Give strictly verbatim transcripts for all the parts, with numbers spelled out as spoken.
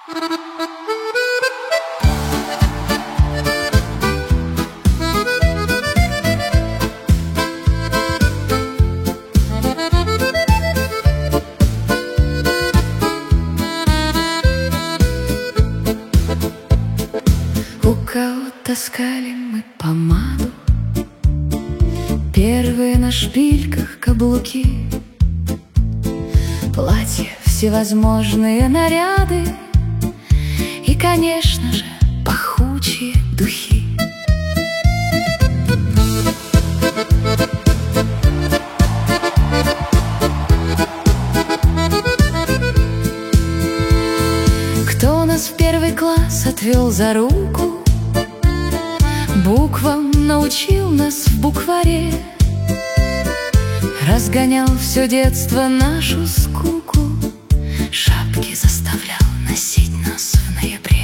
У кого таскали мы помаду, первые на шпильках каблуки, платья, всевозможные наряды и, конечно же, пахучие духи. Кто нас в первый класс отвел за руку, буквам научил нас в букваре, разгонял все детство нашу скуку, шапки заставлял носить нас в ноябре.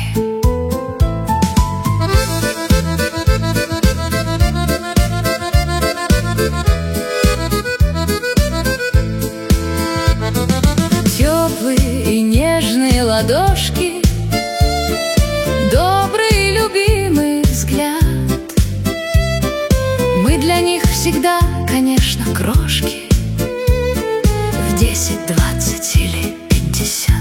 Теплые и нежные ладошки, добрый и любимый взгляд. Мы для них всегда, конечно, крошки, в десять, двадцать или пятьдесят.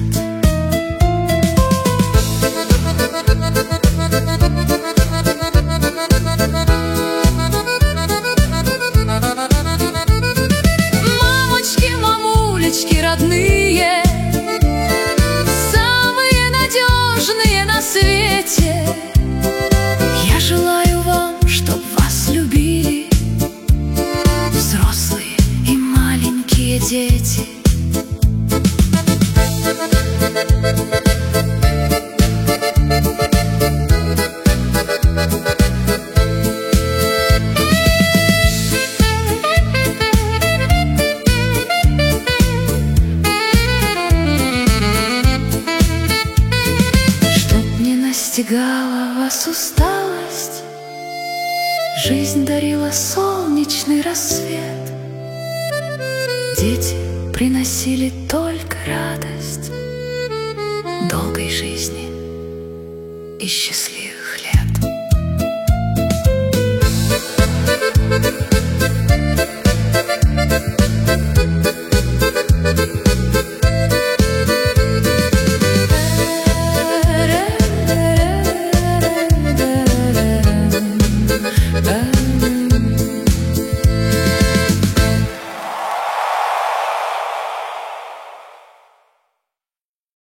Мамочки, мамулечки родные, самые надежные на свете. Я желаю вам, чтоб вас любили взрослые и маленькие дети. Чтоб не настигала вас усталость, жизнь дарила солнечный рассвет. Дети приносили только радость долгой жизни и счастливых лет.